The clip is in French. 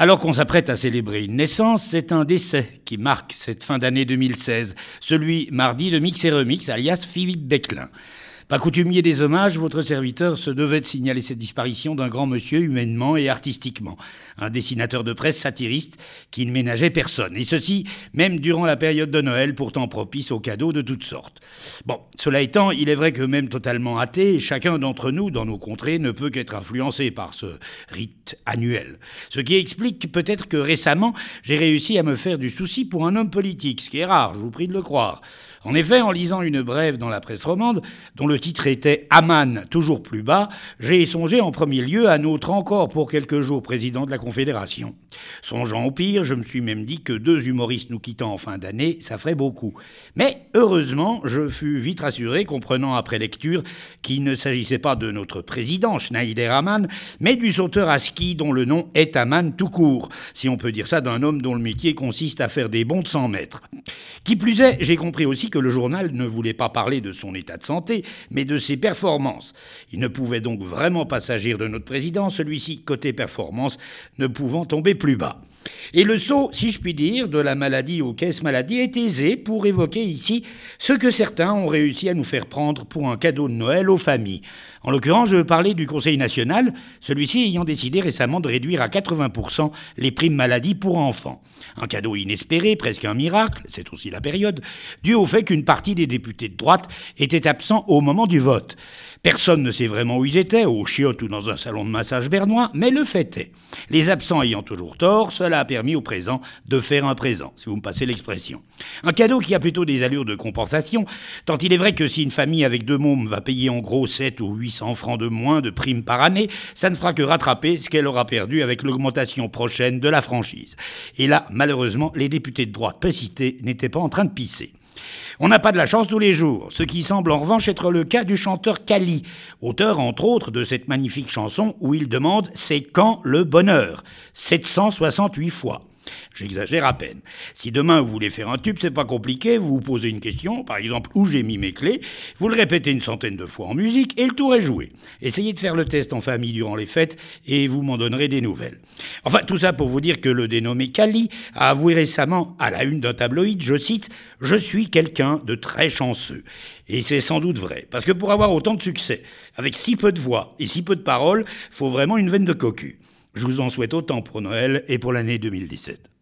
Alors qu'on s'apprête à célébrer une naissance, c'est un décès qui marque cette fin d'année 2016, celui mardi de Mix et Remix, alias Philippe Beclin. Pas coutumier des hommages, votre serviteur se devait de signaler cette disparition d'un grand monsieur humainement et artistiquement. Un dessinateur de presse satiriste qui ne ménageait personne. Et ceci, même durant la période de Noël, pourtant propice aux cadeaux de toutes sortes. Bon, cela étant, il est vrai que même totalement athée, chacun d'entre nous, dans nos contrées, ne peut qu'être influencé par ce rite annuel. Ce qui explique peut-être que récemment, j'ai réussi à me faire du souci pour un homme politique, ce qui est rare, je vous prie de le croire. En effet, en lisant une brève dans la presse romande, dont le titre était « Aman, toujours plus bas », j'ai songé en premier lieu à notre encore pour quelques jours président de la Confédération. Songeant au pire, je me suis même dit que 2 humoristes nous quittant en fin d'année, ça ferait beaucoup. Mais heureusement, je fus vite rassuré, comprenant après lecture qu'il ne s'agissait pas de notre président, Schneider Aman, mais du sauteur à ski dont le nom est Aman tout court, si on peut dire ça d'un homme dont le métier consiste à faire des bonds de 100 mètres. Qui plus est, j'ai compris aussi que le journal ne voulait pas parler de son état de santé, mais de ses performances. Il ne pouvait donc vraiment pas s'agir de notre président, celui-ci, côté performance, ne pouvant tomber plus bas. Et le saut, si je puis dire, de la maladie aux caisses maladie est aisé pour évoquer ici ce que certains ont réussi à nous faire prendre pour un cadeau de Noël aux familles. En l'occurrence, je veux parler du Conseil national, celui-ci ayant décidé récemment de réduire à 80% les primes maladie pour enfants. Un cadeau inespéré, presque un miracle, c'est aussi la période, dû au fait qu'une partie des députés de droite étaient absents au moment du vote. Personne ne sait vraiment où ils étaient, au chiottes ou dans un salon de massage bernois, mais le fait est. Les absents ayant toujours tort, cela a permis au présent de faire un présent, si vous me passez l'expression. Un cadeau qui a plutôt des allures de compensation, tant il est vrai que si une famille avec 2 mômes va payer en gros 7 ou 800 francs de moins de primes par année, ça ne fera que rattraper ce qu'elle aura perdu avec l'augmentation prochaine de la franchise. Et là, malheureusement, les députés de droite précités n'étaient pas en train de pisser. On n'a pas de la chance tous les jours, ce qui semble en revanche être le cas du chanteur Kali, auteur entre autres de cette magnifique chanson où il demande « C'est quand le bonheur ?» 768 fois. J'exagère à peine. Si demain vous voulez faire un tube, c'est pas compliqué, vous vous posez une question, par exemple où j'ai mis mes clés, vous le répétez une centaine de fois en musique et le tour est joué. Essayez de faire le test en famille durant les fêtes et vous m'en donnerez des nouvelles. Enfin, tout ça pour vous dire que le dénommé Kali a avoué récemment à la une d'un tabloïd, je cite, « Je suis quelqu'un de très chanceux ». Et c'est sans doute vrai, parce que pour avoir autant de succès, avec si peu de voix et si peu de paroles, faut vraiment une veine de cocu. Je vous en souhaite autant pour Noël et pour l'année 2017.